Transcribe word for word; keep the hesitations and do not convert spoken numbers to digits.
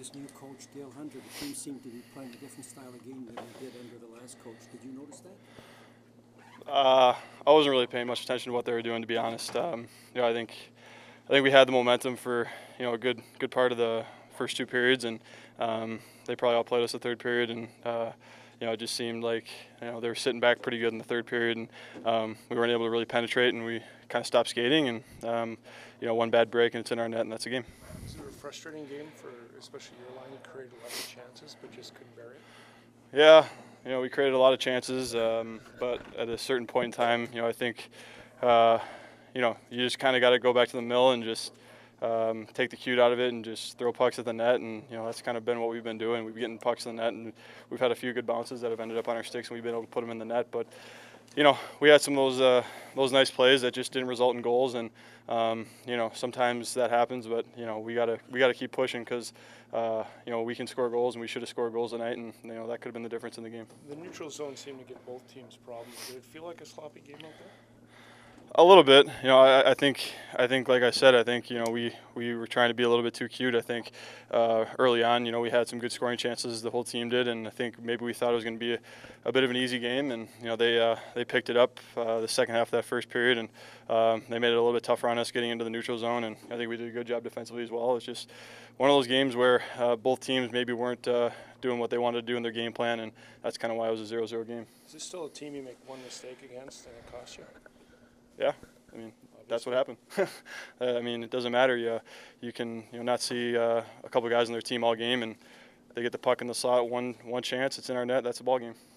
this new coach, Dale Hunter, the team seemed to be playing a different style of game than they did under the last coach. Did you notice that? Uh, I wasn't really paying much attention to what they were doing, to be honest. Um, you know, I think I think we had the momentum for you know a good good part of the first two periods, and um, they probably outplayed us the third period, and uh, you know it just seemed like you know they were sitting back pretty good in the third period, and um, we weren't able to really penetrate, and we kind of stopped skating, and um, you know one bad break and it's in our net, and that's a game. Was it a frustrating game for especially your line? You created a lot of chances, but just couldn't bury it. Yeah, you know we created a lot of chances, um, but at a certain point in time, you know I think. Uh, You know, you just kind of got to go back to the mill and just um, take the cute out of it and just throw pucks at the net. And, you know, that's kind of been what we've been doing. We've been getting pucks in the net, and we've had a few good bounces that have ended up on our sticks, and we've been able to put them in the net. But, you know, we had some of those uh, those nice plays that just didn't result in goals. And, um, you know, sometimes that happens. But, you know, we got to we got to keep pushing because, uh, you know, we can score goals, and we should have scored goals tonight. And, you know, that could have been the difference in the game. The neutral zone seemed to give both teams problems. Did it feel like a sloppy game out there? A little bit, you know. I, I think, I think, like I said, I think, you know, we, we were trying to be a little bit too cute. I think uh, early on, you know, we had some good scoring chances. The whole team did, and I think maybe we thought it was going to be a, a bit of an easy game, and you know, they uh, they picked it up uh, the second half of that first period, and um, they made it a little bit tougher on us getting into the neutral zone. And I think we did a good job defensively as well. It's just one of those games where uh, both teams maybe weren't uh, doing what they wanted to do in their game plan, and that's kind of why it was a zero zero game. Is this still a team you make one mistake against and it costs you? Yeah, I mean, that's what happened. I mean, it doesn't matter. You, you can you know not see uh, a couple guys on their team all game, and they get the puck in the slot, one one chance, it's in our net. That's a ball game.